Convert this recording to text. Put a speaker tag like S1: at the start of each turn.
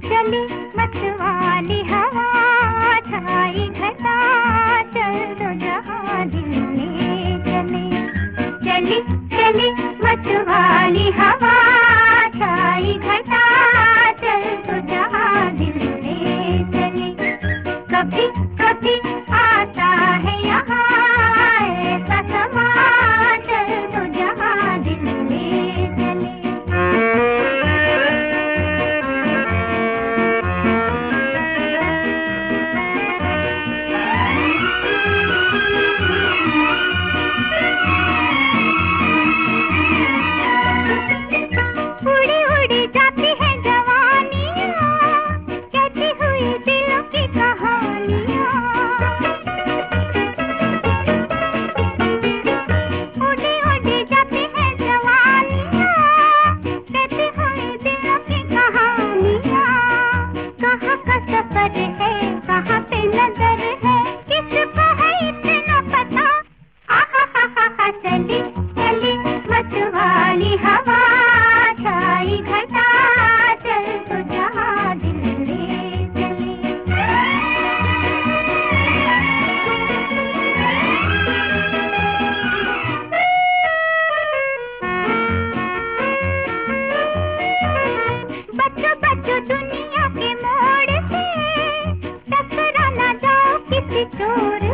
S1: चली मतवाली हवा, छाई घटा, चल दो जहां दिल ले चले। चली चली मतवाली हवा, छाई घटा, चल दो जहां दिल ले चले। कभी कभी आता है यहाँ ऐसा समा, चल दो जहां दिल ले चले। उड़ी उड़ी जाती है जवानियाँ, कहती हुई दिलों की कहानियाँ। उड़ी उड़ी जाती है जवानियाँ, कहती हुई दिलों की कहानियाँ। कहाँ का सफर है, कहाँ पे नजर है, किसको है इतना पता। आहा हा हा हा, चली चली मतवाली हवा, छाई घटा, चल तो जहां दिल ले चले। बच्चों बच्चों दुनिया के मोड़ से, टकरा ना जाओ किसी चोर